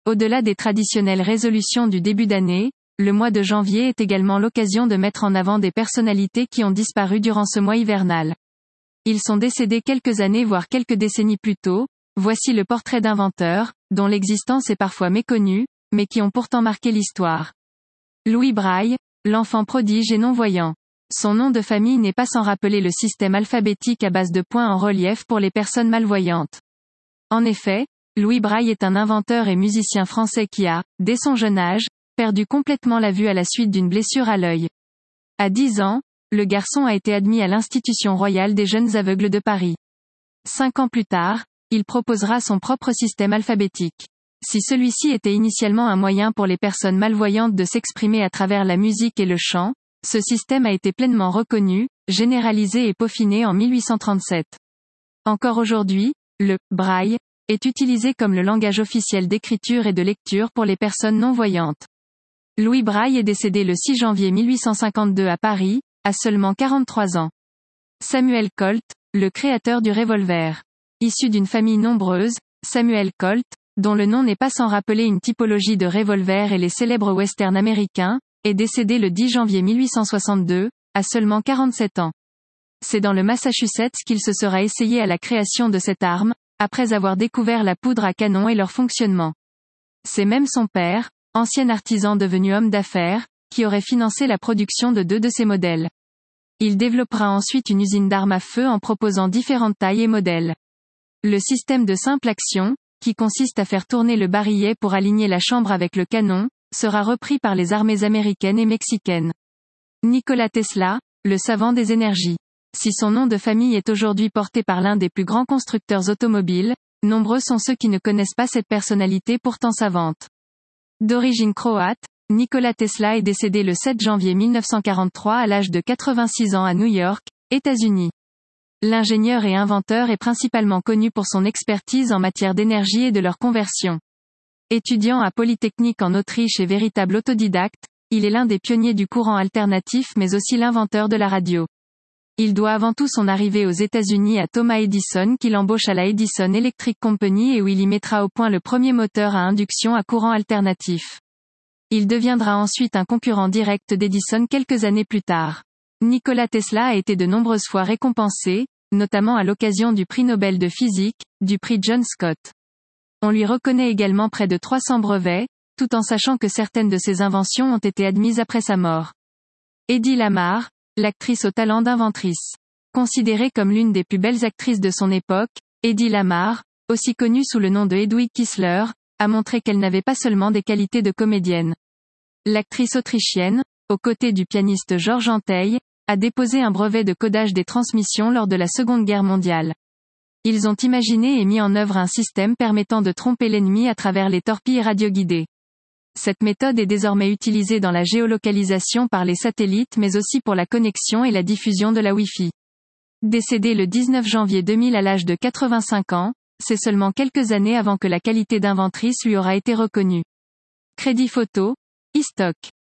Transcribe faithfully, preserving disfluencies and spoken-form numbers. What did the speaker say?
Au-delà des traditionnelles résolutions du début d'année, le mois de janvier est également l'occasion de mettre en avant des personnalités qui ont disparu durant ce mois hivernal. Ils sont décédés quelques années voire quelques décennies plus tôt. Voici le portrait d'inventeurs, dont l'existence est parfois méconnue, mais qui ont pourtant marqué l'histoire. Louis Braille, l'enfant prodige et non-voyant. Son nom de famille n'est pas sans rappeler le système alphabétique à base de points en relief pour les personnes malvoyantes. En effet, Louis Braille est un inventeur et musicien français qui a, dès son jeune âge, perdu complètement la vue à la suite d'une blessure à l'œil. À dix ans, le garçon a été admis à l'Institution royale des jeunes aveugles de Paris. Cinq ans plus tard, il proposera son propre système alphabétique. Si celui-ci était initialement un moyen pour les personnes malvoyantes de s'exprimer à travers la musique et le chant, ce système a été pleinement reconnu, généralisé et peaufiné en mille huit cent trente-sept. Encore aujourd'hui, le « braille » est utilisé comme le langage officiel d'écriture et de lecture pour les personnes non-voyantes. Louis Braille est décédé le six janvier mille huit cent cinquante-deux à Paris, à seulement quarante-trois ans. Samuel Colt, le créateur du revolver. Issu d'une famille nombreuse, Samuel Colt, dont le nom n'est pas sans rappeler une typologie de revolver et les célèbres westerns américains, est décédé le dix janvier mille huit cent soixante-deux, à seulement quarante-sept ans. C'est dans le Massachusetts qu'il se sera essayé à la création de cette arme, après avoir découvert la poudre à canon et leur fonctionnement. C'est même son père, ancien artisan devenu homme d'affaires, qui aurait financé la production de deux de ces modèles. Il développera ensuite une usine d'armes à feu en proposant différentes tailles et modèles. Le système de simple action, qui consiste à faire tourner le barillet pour aligner la chambre avec le canon, sera repris par les armées américaines et mexicaines. Nikola Tesla, le savant des énergies. Si son nom de famille est aujourd'hui porté par l'un des plus grands constructeurs automobiles, nombreux sont ceux qui ne connaissent pas cette personnalité pourtant savante. D'origine croate, Nikola Tesla est décédé le sept janvier mille neuf cent quarante-trois à l'âge de quatre-vingt-six ans à New York, États-Unis. L'ingénieur et inventeur est principalement connu pour son expertise en matière d'énergie et de leur conversion. Étudiant à Polytechnique en Autriche et véritable autodidacte, il est l'un des pionniers du courant alternatif mais aussi l'inventeur de la radio. Il doit avant tout son arrivée aux États-Unis à Thomas Edison qu'il embauche à la Edison Electric Company et où il y mettra au point le premier moteur à induction à courant alternatif. Il deviendra ensuite un concurrent direct d'Edison quelques années plus tard. Nikola Tesla a été de nombreuses fois récompensé, notamment à l'occasion du prix Nobel de physique, du prix John Scott. On lui reconnaît également près de trois cents brevets, tout en sachant que certaines de ses inventions ont été admises après sa mort. Hedy Lamarr, l'actrice au talent d'inventrice. Considérée comme l'une des plus belles actrices de son époque, Hedy Lamarr, aussi connue sous le nom de Hedwig Kissler, a montré qu'elle n'avait pas seulement des qualités de comédienne. L'actrice autrichienne, aux côtés du pianiste Georges Antheil, a déposé un brevet de codage des transmissions lors de la Seconde Guerre mondiale. Ils ont imaginé et mis en œuvre un système permettant de tromper l'ennemi à travers les torpilles radioguidées. Cette méthode est désormais utilisée dans la géolocalisation par les satellites mais aussi pour la connexion et la diffusion de la Wi-Fi. Décédé le dix-neuf janvier deux mille à l'âge de quatre-vingt-cinq ans, c'est seulement quelques années avant que la qualité d'inventrice lui aura été reconnue. Crédit photo, iStock.